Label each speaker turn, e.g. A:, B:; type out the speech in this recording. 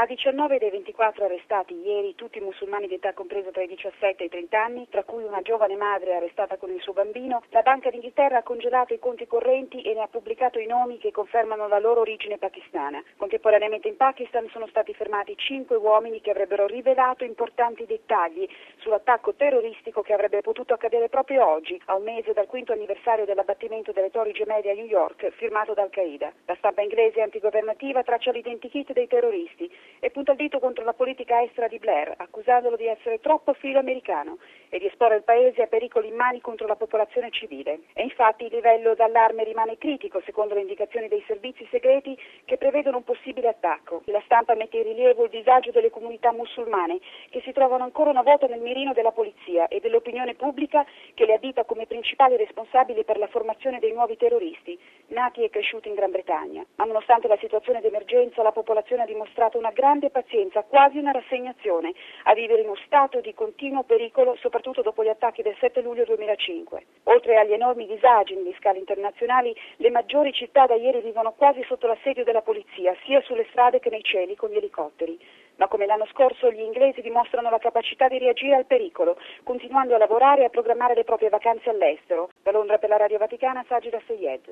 A: A 19 dei 24 arrestati ieri, tutti musulmani di età compresa tra i 17 e i 30 anni, tra cui una giovane madre arrestata con il suo bambino, la Banca d'Inghilterra ha congelato i conti correnti e ne ha pubblicato i nomi che confermano la loro origine pakistana. Contemporaneamente in Pakistan sono stati fermati 5 uomini che avrebbero rivelato importanti dettagli sull'attacco terroristico che avrebbe potuto accadere proprio oggi, a un mese dal 5° anniversario dell'abbattimento delle Torri Gemelle a New York, firmato da Al-Qaeda. La stampa inglese antigovernativa traccia l'identikit dei terroristi e punta il dito contro la politica estera di Blair, accusandolo di essere troppo filo-americano e di esporre il paese a pericoli immani contro la popolazione civile. E infatti il livello d'allarme rimane critico, secondo le indicazioni dei servizi segreti che prevedono un possibile attacco. La stampa mette in rilievo il disagio delle comunità musulmane, che si trovano ancora una volta nel mirino della polizia e dell'opinione pubblica, che le addita come principali responsabili per la formazione dei nuovi terroristi, nati e cresciuti in Gran Bretagna. Ma nonostante la situazione d'emergenza, la popolazione ha dimostrato una grande pazienza, quasi una rassegnazione, a vivere in uno stato di continuo pericolo, soprattutto dopo gli attacchi del 7 luglio 2005. Oltre agli enormi disagi nelle scale internazionali, le maggiori città da ieri vivono quasi sotto l'assedio della polizia, sia sulle strade che nei cieli con gli elicotteri. Ma come l'anno scorso gli inglesi dimostrano la capacità di reagire al pericolo, continuando a lavorare e a programmare le proprie vacanze all'estero. Da Londra per la Radio Vaticana, Sajida Seyed.